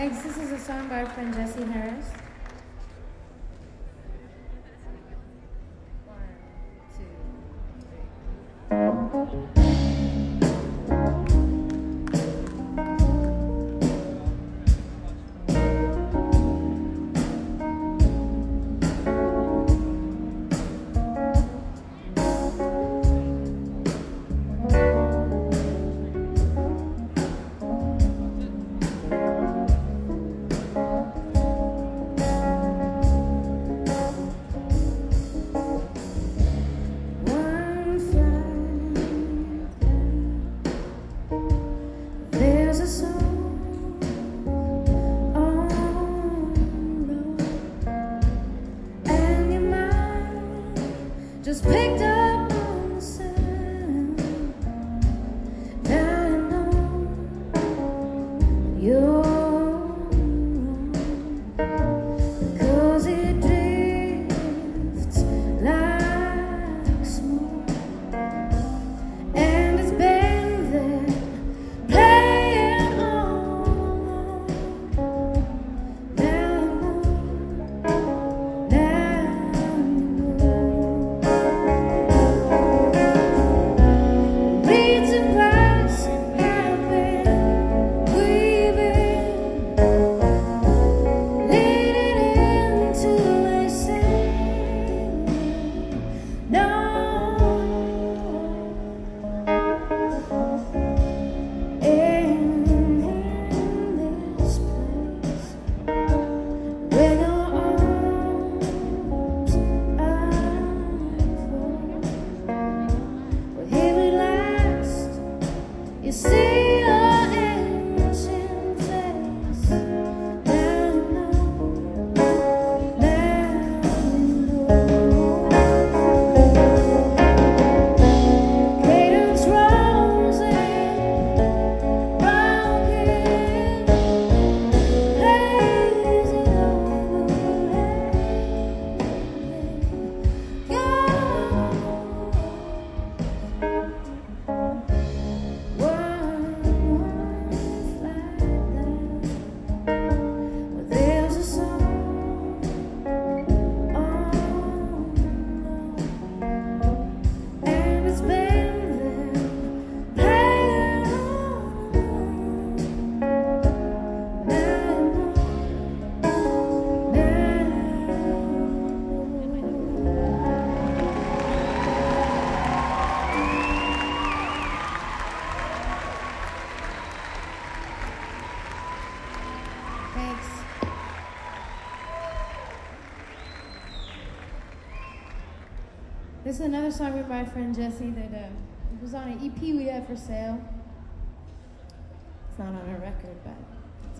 Next, this is a song by our friend Jesse Harris. Just picked up on the sound. Now you know you're wrong, 'cause it drifts like smoke, and it's been there playing all along. Now you know, now you know. Reeds and grass have been weaving, leading into my sailing. No, in this place where your arms unfold, well, here we last. You see your ancient face. Now you know, now you know. Cadence rolls in, broken, hazy overhead. There's a song and it's been there playing on. Now you know, Thanks. This is another song written by my friend Jesse that it was on an EP we had for sale. It's not on a record, but